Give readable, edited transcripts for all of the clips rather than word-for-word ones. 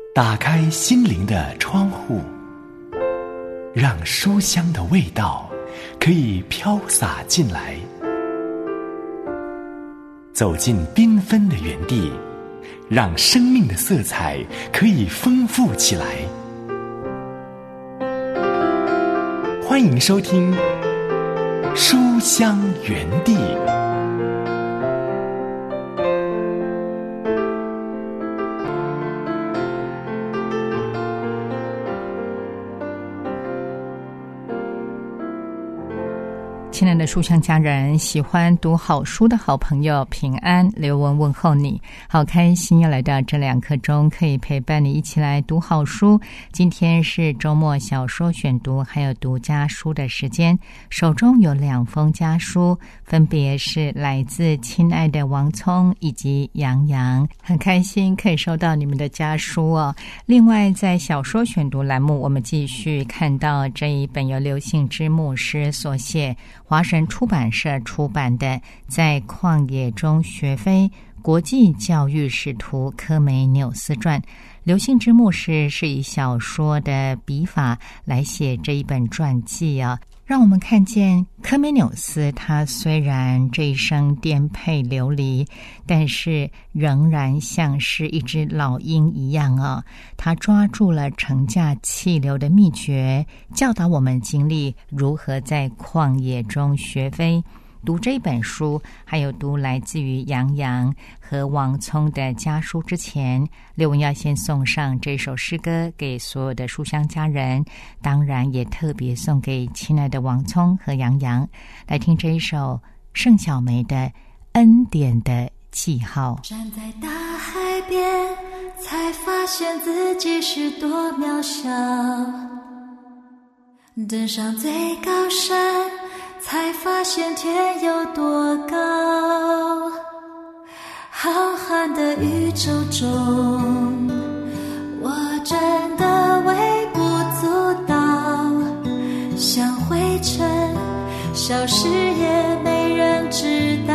打开心灵的窗户，让书香的味道可以飘洒进来。走进缤纷的园地，让生命的色彩可以丰富起来。欢迎收听书香园地。 亲爱的书香家人，喜欢读好书的好朋友，平安，刘文问候你。好开心又来到这2刻钟，可以陪伴你一起来读好书。今天是周末小说选读还有读家书的时间，手中有2封家书，分别是来自亲爱的王聪以及杨洋，很开心可以收到你们的家书哦。另外在小说选读栏目，我们继续看到这一本由刘信之牧师所写，华神出版社出版的《在旷野中学飞：国际教育使徒科梅纽斯传》。刘信之牧师是以小说的笔法来写这一本传记啊，让我们看见科梅纽斯他虽然这一生颠沛流离，但是仍然像是一只老鹰一样啊，他抓住了乘驾气流的秘诀，教导我们经历如何在旷野中学飞。读这本书还有读来自于杨洋和王聪的家书之前，刘文要先送上这首诗歌给所有的书香家人，当然也特别送给亲爱的王聪和杨洋，来听这一首盛小梅的恩典的记号。 站在大海边，才发现自己是多渺小，登上最高山，才发现天有多高。浩瀚的宇宙中，我真的微不足道，像灰尘消失也没人知道。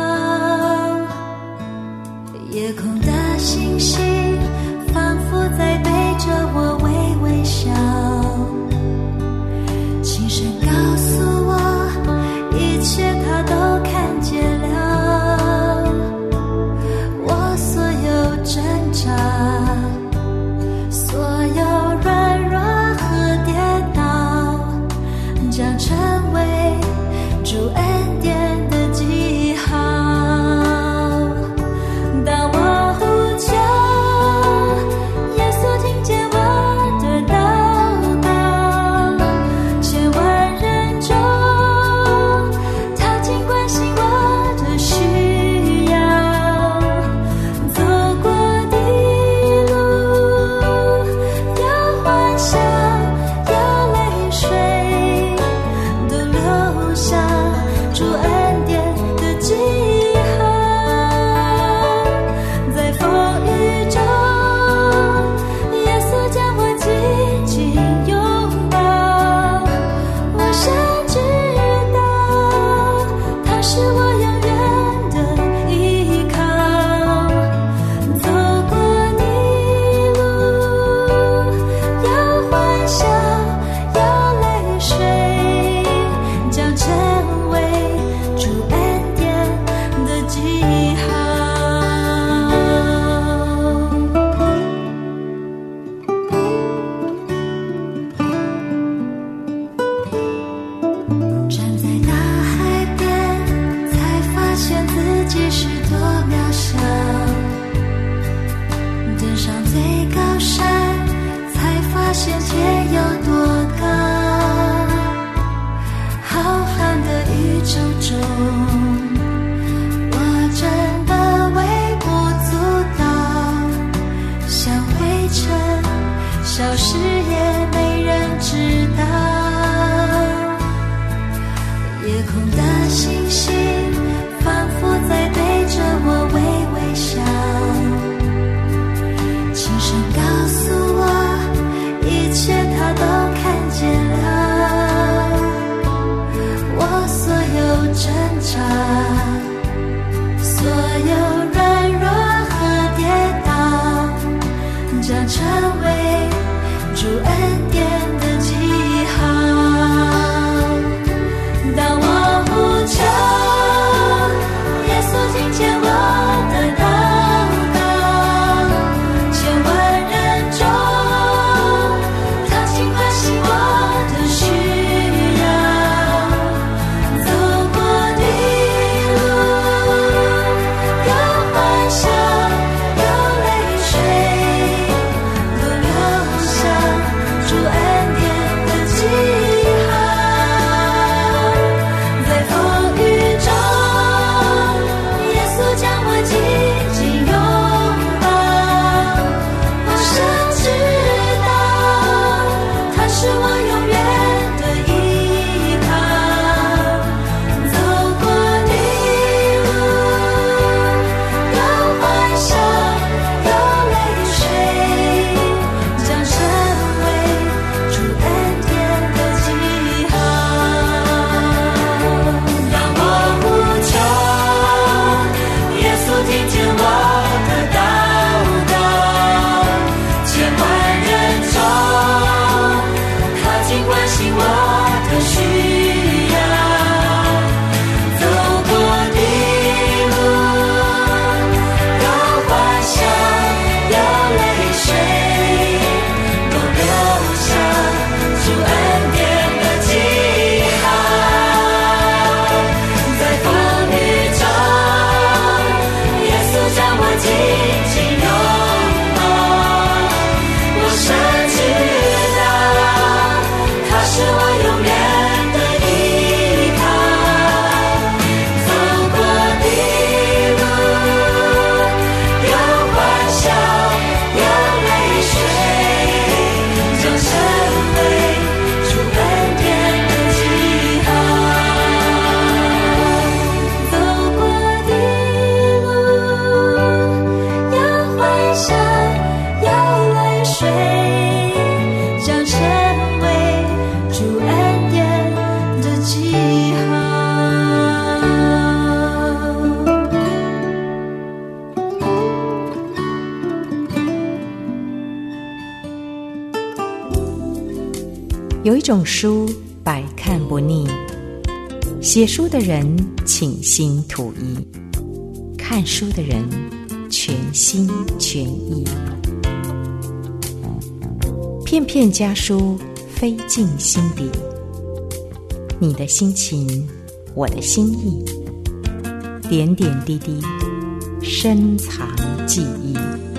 夜空的星星仿佛在对着我微微笑，轻声告诉我一切他都看见了。我所有挣扎，所有软弱和跌倒，将成为主恩典的记号。当我呼求，耶稣听见我的祷告，千万人中他尽关心我的需要。走过的路有欢笑有泪水，都留下主恩典的记号。在风雨中，耶稣将我紧紧拥抱，我深知道他是我永远的依靠。走过的路有欢笑有泪水，将成为主恩典的记号。站在大海边，才发现自己是多渺小，登上最高山，才发现天有多高。浩瀚的宇宙中，我真的微不足道，像灰尘消失也没人知道。夜空的星星仿佛在对着我微微笑，轻声告诉我一切他都看见了。我所有挣扎，所有软弱和跌倒，将成为主恩典的记号。当我呼求，耶稣听见我的祷告，千万人中，他尽关心我的需要。走过的路，有欢笑，有泪水，都留下主恩典的记号。在风雨中，耶稣将我紧紧拥抱，我深知道他是我永远的依靠。走过的路，有欢笑，有泪水，将成为主恩典的记号。当我呼求，耶稣听见我的祷告，千万人中，他尽关心我的需要。走过的路，有欢笑，有泪水，都留下主恩典的记号。在风雨中，耶稣将我紧紧拥抱，我深知道他是我永远的依靠。走过的路，有欢笑，有泪水，将成为主恩典的记号。走过的路，有欢笑，有泪水，将成为主恩典的记号。 有一种书百看不腻，写书的人倾心吐意，看书的人全心全意。片片家书飞进心底，你的心情，我的心意，点点滴滴深藏记忆。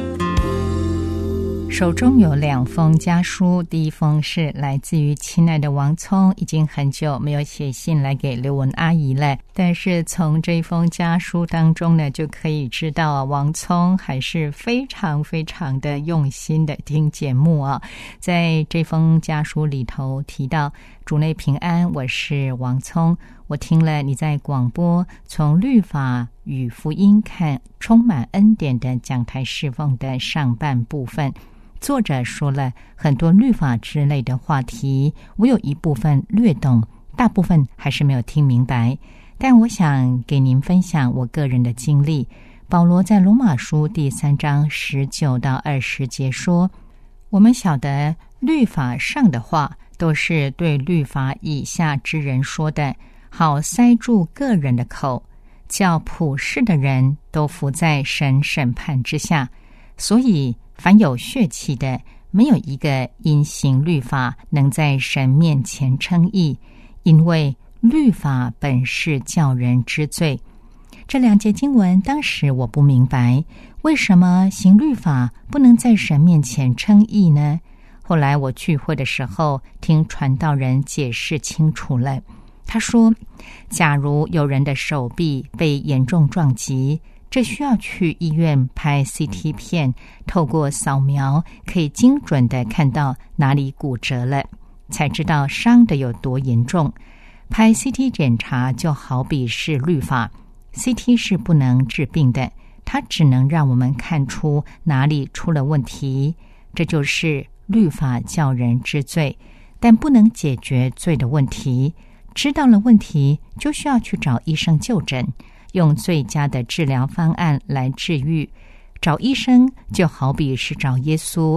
手中有2封家书，第一封是来自于亲爱的王聪，已经很久没有写信来给刘文阿姨了，但是从这一封家书当中呢，就可以知道王聪还是非常非常的用心的听节目啊。在这封家书里头提到，主内平安，我是王聪，我听了你在广播从律法与福音看充满恩典的讲台侍奉的上半部分，作者说了很多律法之类的话题，我有一部分略懂，大部分还是没有听明白。但我想给您分享我个人的经历。保罗在罗马书第3章19到20节说，我们晓得律法上的话都是对律法以下之人说的，好塞住个人的口，叫普世的人都伏在神审判之下。所以凡有血气的，没有一个因行律法能在神面前称义，因为律法本是叫人知罪。这2节经文当时我不明白，为什么行律法不能在神面前称义呢？后来我聚会的时候听传道人解释清楚了，他说，假如有人的手臂被严重撞击，这需要去医院拍 CT 片，透过扫描可以精准地看到哪里骨折了，才知道伤得有多严重。拍 CT 检查就好比是律法， CT 是不能治病的，它只能让我们看出哪里出了问题，这就是律法叫人知罪，但不能解决罪的问题。知道了问题，就需要去找医生就诊，用最佳的治疗方案来治愈。找医生就好比是找耶稣，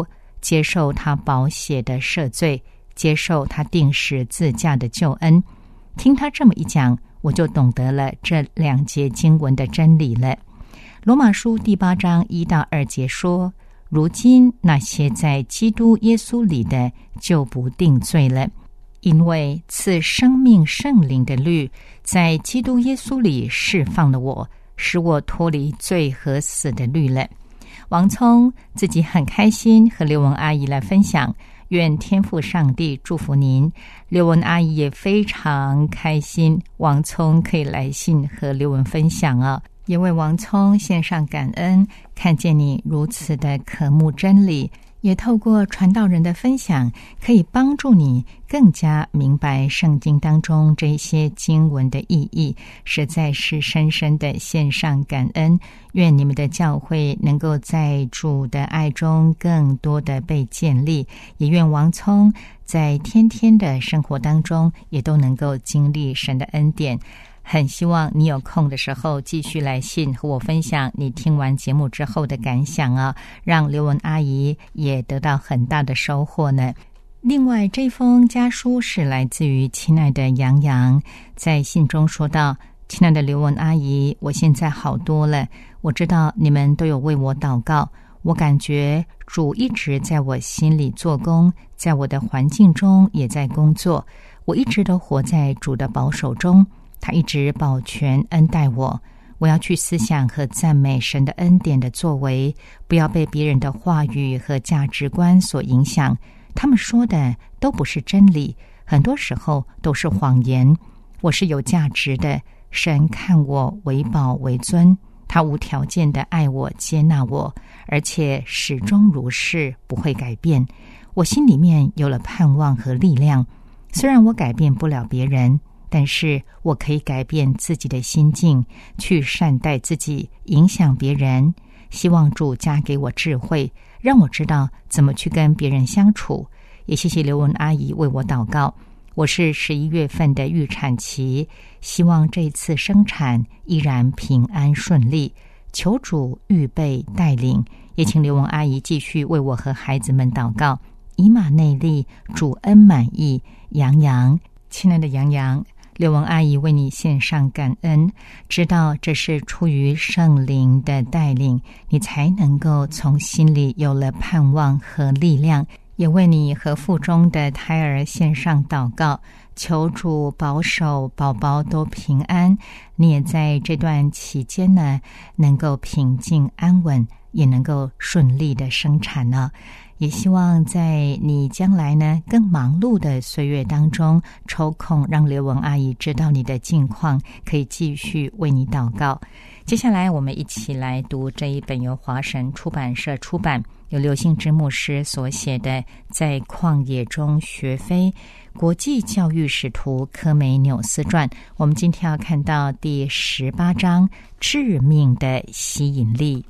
接受他宝血的赦罪，接受他定十字架的救恩。听他这么一讲，我就懂得了这2节经文的真理了。罗马书第8章1到2节说，如今那些在基督耶稣里的就不定罪了，因为赐生命圣灵的律在基督耶稣里释放了我，使我脱离罪和死的律了。王聪自己很开心和刘文阿姨来分享，愿天父上帝祝福您。刘文阿姨也非常开心，王聪可以来信和刘文分享啊，也为王聪献上感恩，看见你如此的渴慕真理，也透过传道人的分享，可以帮助你更加明白圣经当中这些经文的意义，实在是深深的献上感恩。愿你们的教会能够在主的爱中更多的被建立，也愿王聪在天天的生活当中也都能够经历神的恩典。很希望你有空的时候继续来信和我分享你听完节目之后的感想啊，让刘文阿姨也得到很大的收获呢。另外，这封家书是来自于亲爱的杨洋，在信中说到，亲爱的刘文阿姨，我现在好多了，我知道你们都有为我祷告，我感觉主一直在我心里做工，在我的环境中也在工作，我一直都活在主的保守中，他一直保全恩待我，我要去思想和赞美神的恩典的作为，不要被别人的话语和价值观所影响，他们说的都不是真理，很多时候都是谎言。我是有价值的，神看我为宝为尊，他无条件的爱我接纳我，而且始终如是，不会改变。我心里面有了盼望和力量，虽然我改变不了别人，但是我可以改变自己的心境，去善待自己，影响别人。希望主加给我智慧，让我知道怎么去跟别人相处。也谢谢刘文阿姨为我祷告。我是11月份的预产期，希望这次生产依然平安顺利，求主预备带领。也请刘文阿姨继续为我和孩子们祷告，以马内利，主恩满意。杨洋，亲爱的杨洋，刘文阿姨为你献上感恩，知道这是出于圣灵的带领，你才能够从心里有了盼望和力量，也为你和腹中的胎儿献上祷告，求主保守宝宝都平安，你也在这段期间呢能够平静安稳，也能够顺利的生产呢。也希望在你将来呢更忙碌的岁月当中，抽空让刘文阿姨知道你的近况，可以继续为你祷告。接下来我们一起来读这一本由华神出版社出版，由刘信之牧师所写的《在旷野中学飞：国际教育使徒科梅纽斯传》。我们今天要看到第18章，致命的吸引力。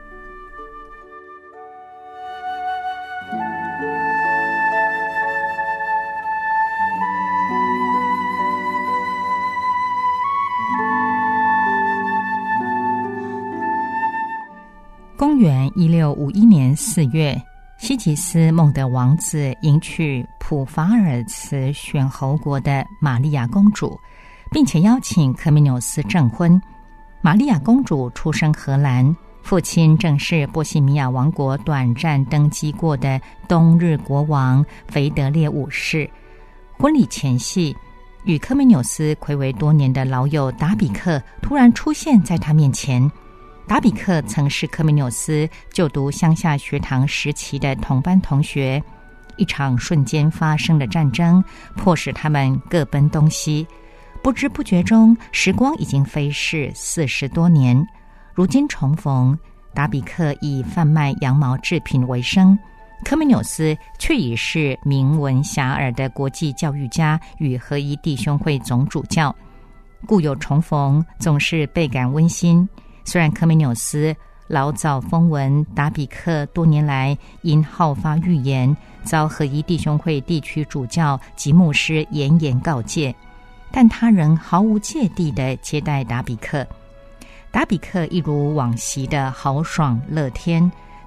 公元1651年4月，西吉斯孟德王子迎娶普法尔茨选侯国的玛利亚公主，并且邀请科梅纽斯证婚。玛利亚公主出生荷兰，父亲正是波西米亚王国短暂登基过的东日国王腓德烈五世。婚礼前夕，与科梅纽斯暌违多年的老友达比克突然出现在他面前。达比克曾是科梅纽斯就读乡下学堂时期的同班同学，一场瞬间发生的战争迫使他们各奔东西，不知不觉中时光已经飞逝40多年。如今重逢，达比克以贩卖羊毛制品为生，科梅纽斯却已是名闻遐迩的国际教育家与合一弟兄会总主教，故有重逢总是倍感温馨。虽然科梅纽斯老早风闻达比克多年来因好发预言，遭合一弟兄会地区主教及牧师严严告诫，但他仍毫无芥蒂地接待达比克。达比克一如往昔的豪爽乐天，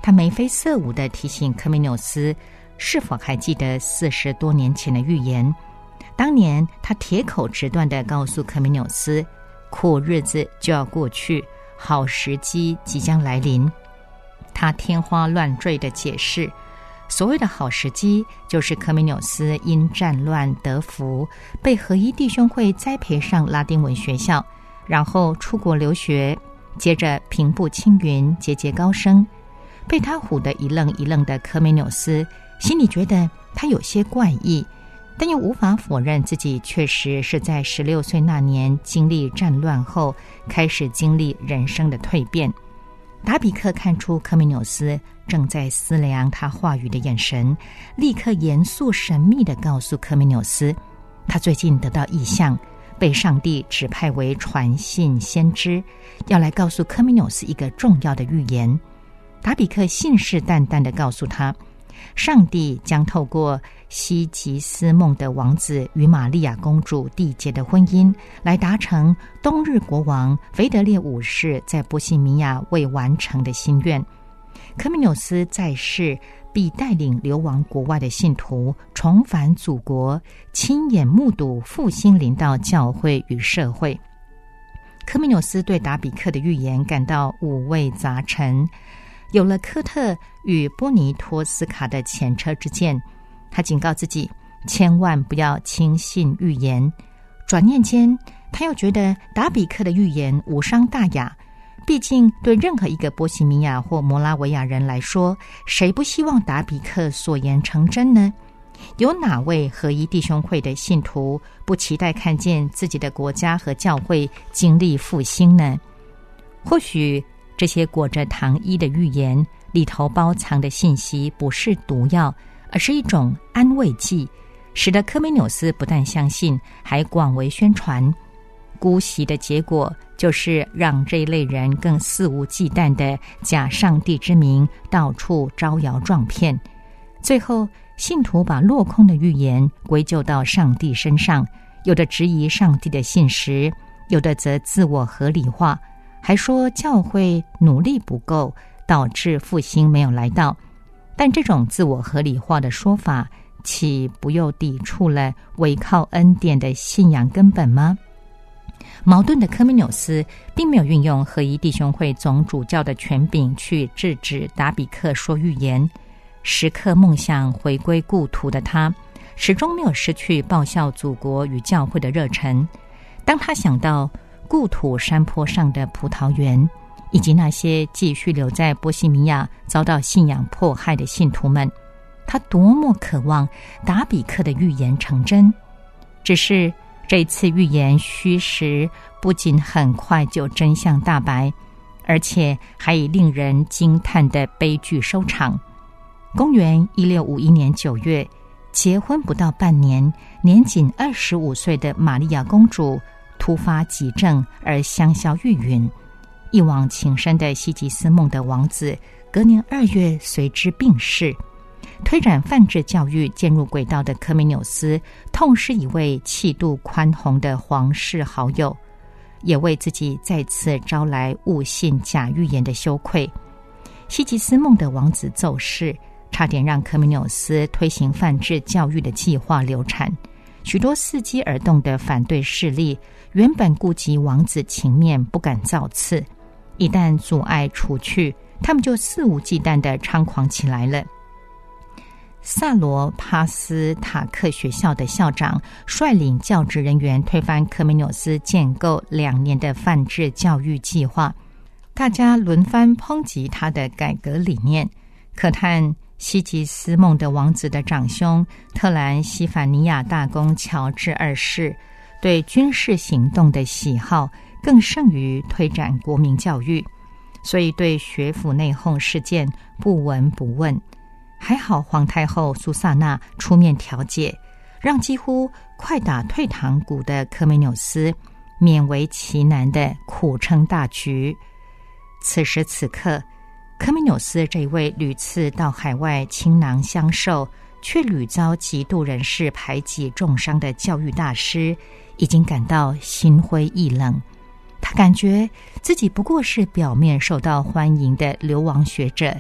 他眉飞色舞地提醒科米纽斯，是否还记得40多年前的预言？当年他铁口直断地告诉科米纽斯，苦日子就要过去，好时机即将来临。他天花乱坠地解释，所谓的好时机，就是科米纽斯因战乱得福，被合一弟兄会栽培上拉丁文学校，然后出国留学，接着平步青云，节节高升。被他唬得一愣一愣的科米纽斯心里觉得他有些怪异，但又无法否认自己确实是在16岁那年经历战乱后，开始经历人生的蜕变。达比克看出科米纽斯正在思量他话语的眼神，立刻严肃神秘地告诉科米纽斯，他最近得到异象，被上帝指派为传信先知，要来告诉科米纽斯一个重要的预言。达比克信誓旦旦地告诉他，上帝将透过西吉斯孟德王子与玛利亚公主缔结的婚姻，来达成冬日国王腓德烈五世在波西米亚未完成的心愿。科米纽斯在世必带领流亡国外的信徒重返祖国，亲眼目睹复兴临到教会与社会。科米纽斯对达比克的预言感到五味杂陈，有了科特与波尼托斯卡的前车之鉴，他警告自己千万不要轻信预言。转念间，他又觉得达比克的预言无伤大雅，毕竟对任何一个波西米亚或摩拉维亚人来说，谁不希望达比克所言成真呢？有哪位合一弟兄会的信徒不期待看见自己的国家和教会经历复兴呢？或许这些裹着糖衣的预言里头包藏的信息不是毒药，而是一种安慰剂，使得科米纽斯不但相信，还广为宣传。姑息的结果就是让这一类人更肆无忌惮地假上帝之名到处招摇撞骗。最后信徒把落空的预言归咎到上帝身上，有的质疑上帝的信实，有的则自我合理化，还说教会努力不够，导致复兴没有来到。但这种自我合理化的说法，岂不又抵触了唯靠恩典的信仰根本吗？矛盾的科米纽斯并没有运用合一弟兄会总主教的权柄去制止达比克说预言，时刻梦想回归故土的他，始终没有失去报效祖国与教会的热忱。当他想到故土山坡上的葡萄园，以及那些继续留在波西米亚遭到信仰迫害的信徒们，他多么渴望达比克的预言成真。只是这次预言虚实不仅很快就真相大白，而且还以令人惊叹的悲剧收场。公元1651年9月，结婚不到半年，年仅25岁的玛利亚公主突发急症而香消玉殒。一往情深的西吉斯孟德王子隔年2月随之病逝。推展泛制教育渐入轨道的科米纽斯痛失一位气度宽宏的皇室好友，也为自己再次招来误信假预言的羞愧。西吉斯孟德王子奏事，差点让科米纽斯推行泛制教育的计划流产。许多伺机而动的反对势力原本顾及王子情面，不敢造次，一旦阻碍除去，他们就肆无忌惮地猖狂起来了。萨罗帕斯塔克学校的校长率领教职人员推翻科米纽斯建构2年的泛制教育计划，大家轮番抨击他的改革理念。可叹西吉斯孟德王子的长兄特兰西法尼亚大公乔治2世对军事行动的喜好更胜于推展国民教育，所以对学府内讧事件不闻不问。还好皇太后苏萨娜出面调解，让几乎快打退堂鼓的科米纽斯勉为其难地苦撑大局。此时此刻，科米纽斯这位屡次到海外倾囊相授，却屡遭嫉妒人士排挤重伤的教育大师，已经感到心灰意冷。他感觉自己不过是表面受到欢迎的流亡学者，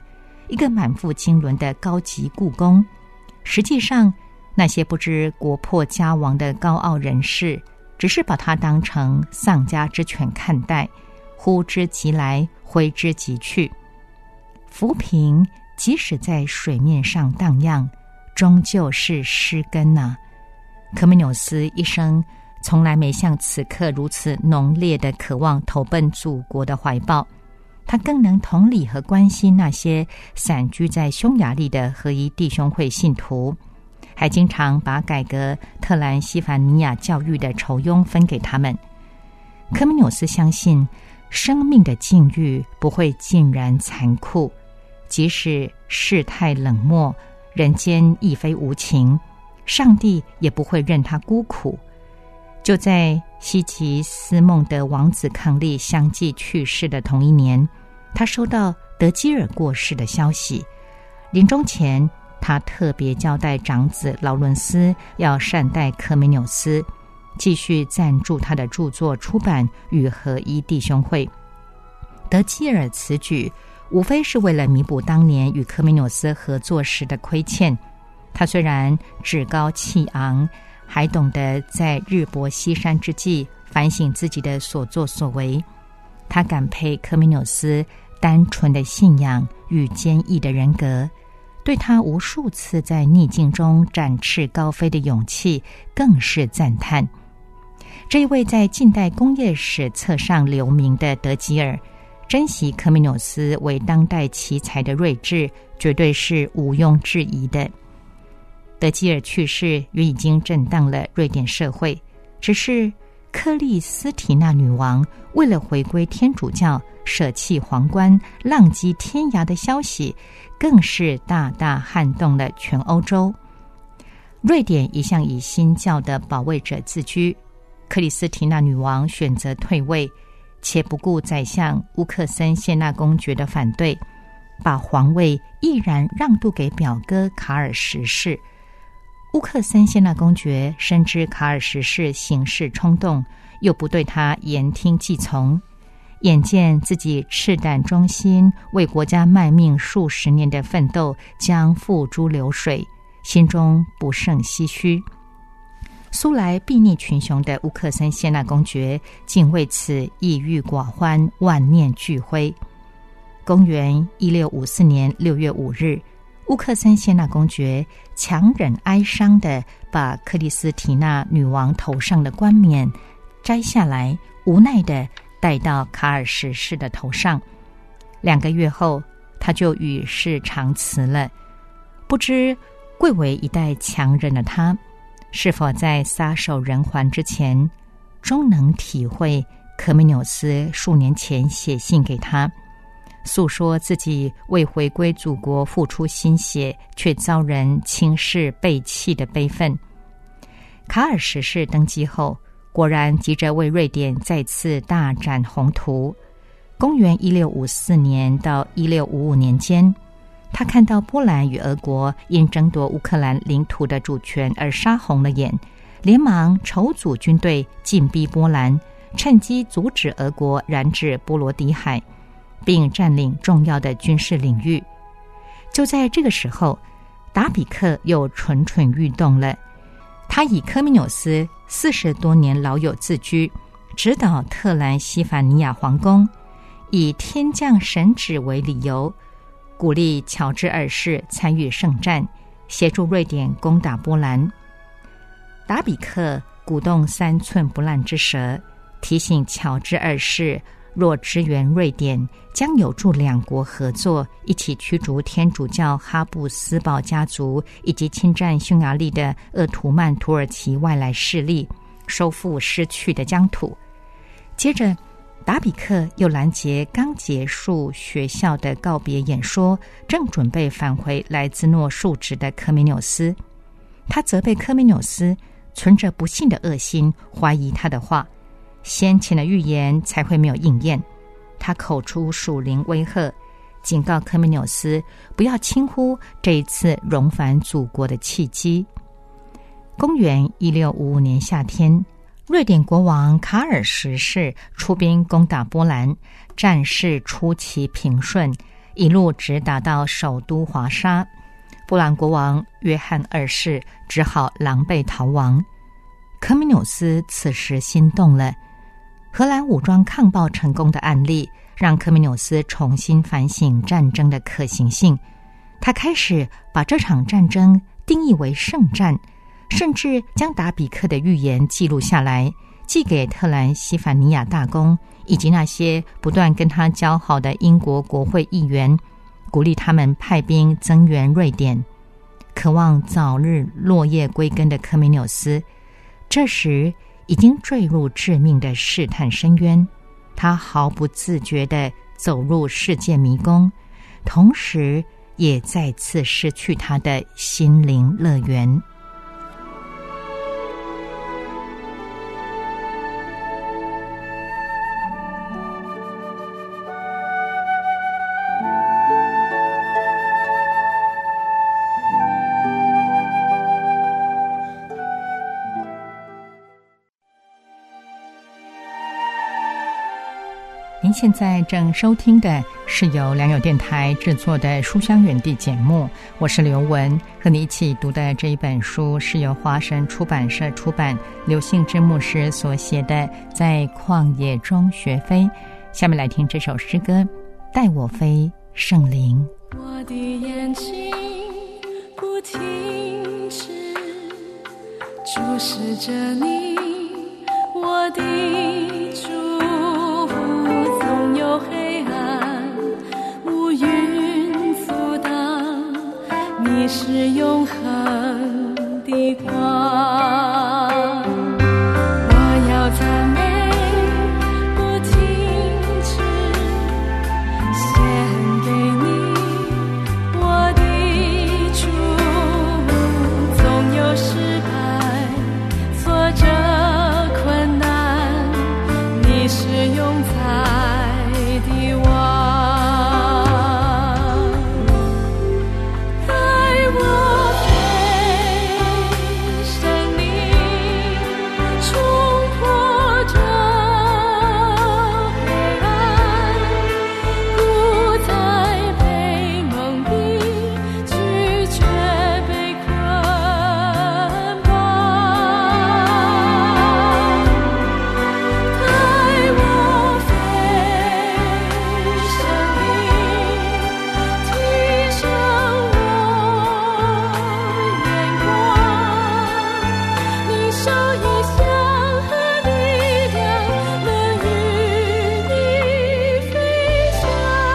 一个满腹经纶的高级故宫。实际上，那些不知国破家亡的高傲人士，只是把它当成丧家之犬看待，呼之即来，挥之即去。浮萍即使在水面上荡漾，终究是失根啊。科梅纽斯一生从来没像此刻如此浓烈的渴望投奔祖国的怀抱，他更能同理和关心那些散居在匈牙利的合一弟兄会信徒，还经常把改革特兰西凡尼亚教育的酬庸分给他们。科梅纽斯相信生命的境遇不会尽然残酷，即使世态冷漠，人间亦非无情，上帝也不会任他孤苦。就在西吉斯孟德王子伉俪相继去世的同一年，他收到德基尔过世的消息。临终前，他特别交代长子劳伦斯要善待科梅纽斯，继续赞助他的著作出版与合一弟兄会。德基尔此举无非是为了弥补当年与科梅纽斯合作时的亏欠。他虽然趾高气昂，还懂得在日薄西山之际反省自己的所作所为。他感佩科梅纽斯单纯的信仰与坚毅的人格，对他无数次在逆境中展翅高飞的勇气更是赞叹。这一位在近代工业史册上留名的德吉尔，珍惜科梅纽斯为当代奇才的睿智，绝对是毋庸置疑的。德基尔去世也已经震荡了瑞典社会，只是克里斯提娜女王为了回归天主教舍弃皇冠浪迹天涯的消息，更是大大撼动了全欧洲。瑞典一向以新教的保卫者自居，克里斯提娜女王选择退位，且不顾宰相乌克森谢纳公爵的反对，把皇位毅然让渡给表哥卡尔十世。乌克森谢纳公爵深知卡尔十世行事冲动，又不对他言听计从，眼见自己赤胆忠心为国家卖命数十年的奋斗将付诸流水，心中不胜唏嘘。素来睥睨群雄的乌克森谢纳公爵竟为此抑郁寡欢，万念俱灰。公元1654年6月5日，乌克森谢纳公爵强忍哀伤地把克里斯提娜女王头上的冠冕摘下来，无奈地戴到卡尔十世的头上。2个月后，他就与世长辞了。不知贵为一代强人的他，是否在撒手人寰之前，终能体会科梅纽斯数年前写信给他，诉说自己为回归祖国付出心血，却遭人轻视背弃的悲愤。卡尔十世登基后，果然急着为瑞典再次大展宏图。公元1654年到1655年间，他看到波兰与俄国因争夺乌克兰领土的主权而杀红了眼，连忙筹组军队进逼波兰，趁机阻止俄国染指波罗的海，并占领重要的军事领域。就在这个时候，达比克又蠢蠢欲动了。他以科梅纽斯40多年老友自居，指导特兰西凡尼亚皇宫，以天降神旨为理由，鼓励乔治二世参与圣战，协助瑞典攻打波兰。达比克鼓动3寸不烂之舌，提醒乔治二世若支援瑞典，将有助两国合作，一起驱逐天主教哈布斯堡家族以及侵占匈牙利的鄂图曼土耳其外来势力，收复失去的疆土。接着，达比克又拦截刚结束学校的告别演说，正准备返回莱兹诺述职的科梅纽斯。他责备科梅纽斯存着不信的恶心，怀疑他的话，先前的预言才会没有应验。他口出属灵威吓，警告科梅纽斯不要轻忽这一次荣返祖国的契机。公元1655年夏天，瑞典国王卡尔十世出兵攻打波兰，战事出奇平顺， 一路直打到首都华沙。波兰国王约翰二世只好狼狈逃亡。科米纽斯此时心动了。荷兰武装抗暴成功的案例让科米纽斯重新反省战争的可行性。他开始把这场战争定义为圣战，甚至将达比克的预言记录下来，寄给特兰西凡尼亚大公以及那些不断跟他交好的英国国会议员，鼓励他们派兵增援瑞典。渴望早日落叶归根的科米纽斯，这时已经坠入致命的试探深渊。他毫不自觉地走入世界迷宫，同时也再次失去他的心灵乐园。您现在正收听的是由良友电台制作的书香园地节目，我是刘文，和你一起读的这一本书是由华神出版社出版，刘信之牧师所写的《在旷野中学飞》。下面来听这首诗歌，带我飞，圣灵。 我的眼睛不停止注视着你，我的主，总有黑暗乌云阻挡，你是永恒的光。我要赞美不停止献给你，我的主，总有失败挫折困难，你是永在的王。带我飞，圣灵冲破这黑暗，不再被蒙蔽，拒绝被捆绑。带我飞，圣灵提升我眼光，你手意象和力量能与你飞翔。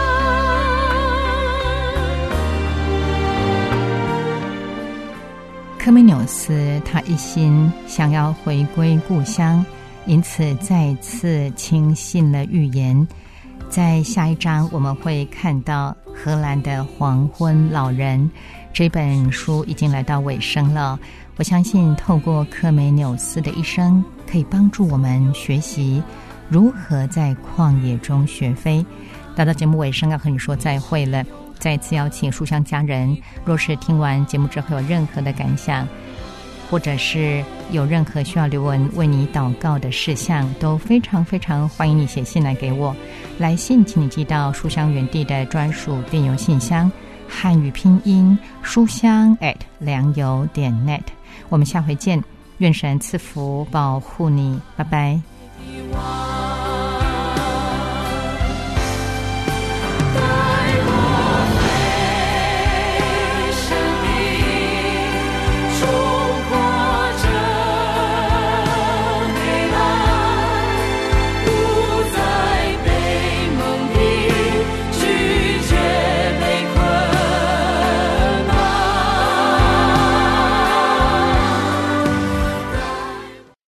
科米纽斯他一心想要回归故乡，因此再次轻信了预言。在下一章我们会看到荷兰的黄昏老人，这本书已经来到尾声了。我相信透过科梅纽斯的一生，可以帮助我们学习如何在旷野中学飞。到节目尾声要和你说再会了，再次邀请书香家人，若是听完节目之后有任何的感想，或者是有任何需要刘文为你祷告的事项，都非常非常欢迎你写信来给我。来信请你寄到书香园地的专属电邮信箱，汉语拼音书香良友.net。我们下回见，愿神赐福保护你，拜拜。